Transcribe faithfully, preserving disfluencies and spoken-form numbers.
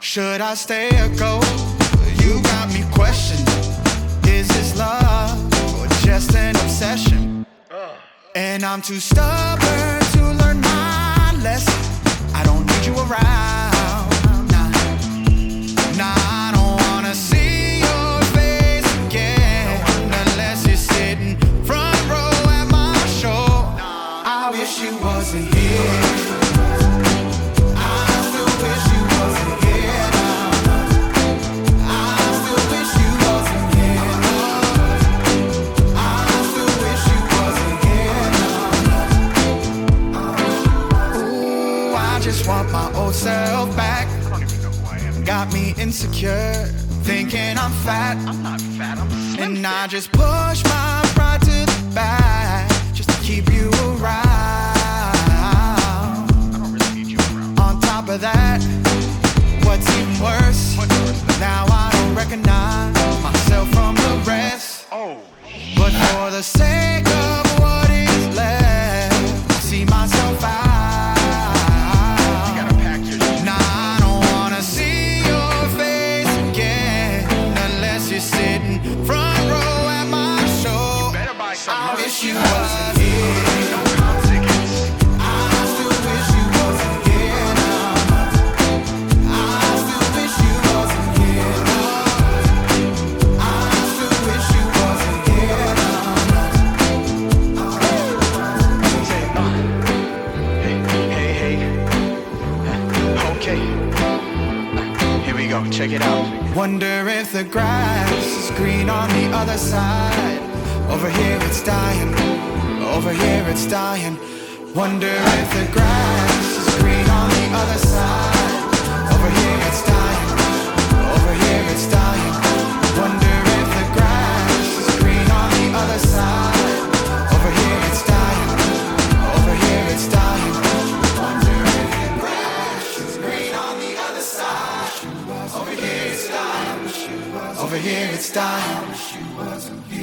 Should I stay or go? You got me questioning. Is this love or just an obsession? And I'm too stubborn to learn my lesson. I don't need you around. Nah, nah, I don't wanna see your face again unless you're sitting front row at my show. I wish you wasn't here. Just want my old self back. I don't even know who I am. Got me insecure, thinking I'm fat. I'm not fat, I'm slim. And I just push my pride to the back just to keep you around. I don't really need you around. On top of that, what's even worse? What's worse than now I don't recognize myself from the rest. Oh, but for the sake of what is left, I see myself out. Sitting front row at my show. You better buy some. I wish you wasn't here. I still wish you wasn't here. I still wish you wasn't here. I still wish you wasn't here. Hey, hey, hey. Okay. Here we go. Check it out. Wonder if the grass is green on the other side. Over here it's dying, over here it's dying. Wonder if the grass is green on the other side. Over here it's dying, over here it's dying. Wonder if the grass is green on the other side. Over here it's dying, over here it's dying. Wonder if the grass is green on the other side. Over here it's dying. Over here it's dying.